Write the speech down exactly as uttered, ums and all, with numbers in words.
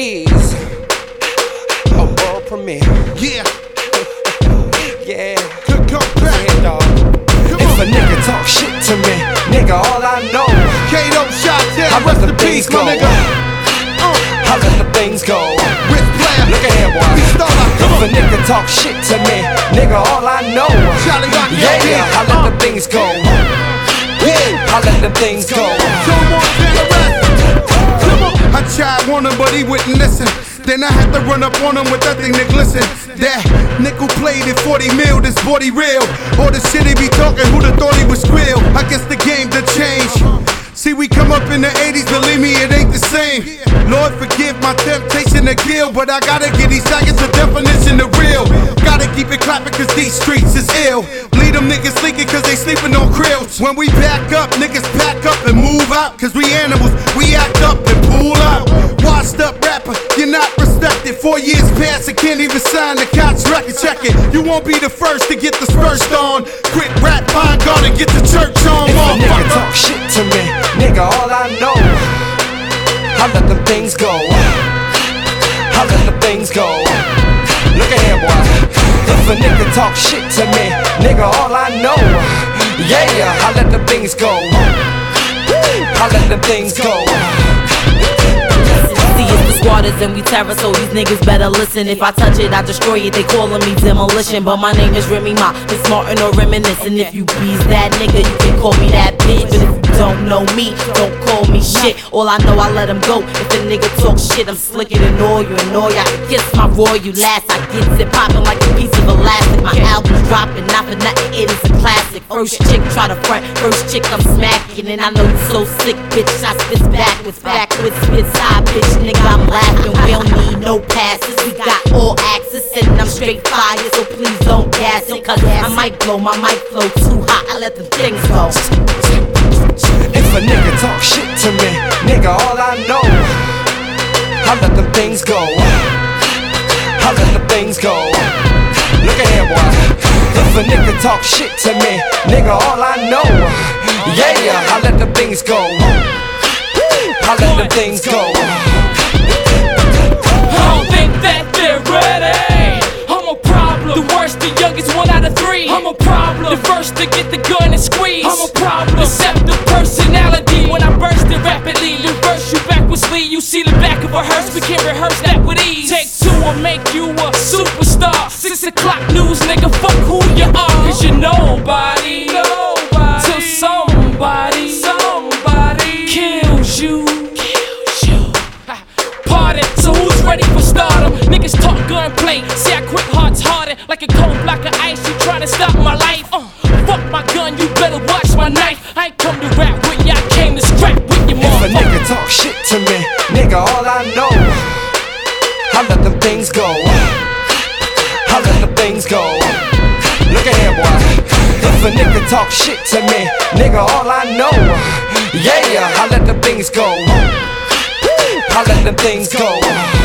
is a world premiere. Yeah. Yeah. Good come back. Yeah, dog. If a nigga talk shit to me, nigga, all I know, Kato shot I down. let Rest the in things peace, go. my nigga. Uh, I let the things go. Rich player. Look at here, boy. We start out. Come If a on. nigga talk shit to me, nigga, all I know, Charlie Rock, yeah, yeah, yeah, I let the things go. Yeah. I let the things go. Two more generous. Come on. I tried one him, but he wouldn't listen. Then I had to run up on him with that thing that glisten. That nickel played at forty mil, this body real. All the shit he be talking, who'd have thought he was real? I guess the game done changed. See, we come up in the eighties, believe me, it ain't the same. Lord, forgive my temptation to kill, but I gotta get these seconds a definition of real. Gotta keep it clapping, cause these streets is ill. Lead them niggas leaking, cause they sleeping on krills. When we back up, niggas pack up and move out. Cause we animals, we act up and pull out. Washed up rapper, you're not respected. Four years past, I can't even sign the cops record. Check it, you won't be the first to get the first on. Quit rap, find God and get the church on. If a nigga talk shit to me, nigga, all I know, I let them things go. I let the things go. Look at here, boy. If a nigga talk shit to me, nigga, all I know, yeah, yeah, I let the things go. I let the things go. See, it's the squatters and we terror, so these niggas better listen. If I touch it, I destroy it, they calling me demolition. But my name is Remy Ma, it's Martin or reminiscing. If you bees that nigga, you can call me that bitch. But if you don't know me, don't call me shit. All I know, I let him go. If a nigga talk shit, I'm slicker than all you and all y'all. Kiss my roar, you last. I gets it poppin' like a piece of elastic. My album's dropping, not for nothing, it is a classic. First chick try to front, first chick I'm smacking. And I know you so sick, bitch, I spit backwards, backwards, spit side, bitch, nigga, I'm laughing. We don't need no passes, we got all access. And I'm straight fire, so please don't gas it. Cause I might blow, my mic flow too hot, I let them things go. If a nigga talk shit to me, nigga, all I know, I let them things go. I let the things go. Look at here, boy. If a nigga talk shit to me, nigga, all I know, yeah, yeah, I let the things go. I let the things go. I don't think that they're ready. I'm a problem. The worst, the youngest, one out of three. I'm a problem. The first to get the gun and squeeze. I'm a problem. Deceptive personality. When I burst it rapidly, reverse you backwardsly. You see the back of a hearse, we can rehearse that with ease. Take two will make you a superstar. Six o'clock news, nigga, fuck who you are. Cause you're nobody. Nobody. Till somebody. Somebody kills you. So who's ready for stardom? Niggas talk gunplay. See I quit hearts harder. Like a cold block of ice, you tryna stop my life. uh, Fuck my gun, you better watch my knife. I ain't come to rap with ya, I came to scrap with your mom. If a nigga talk shit to me, nigga, all I know, I let them things go. I let the things go. Look at here, boy. If a nigga talk shit to me, nigga, all I know, yeah, yeah, I let the things go. I let them things go.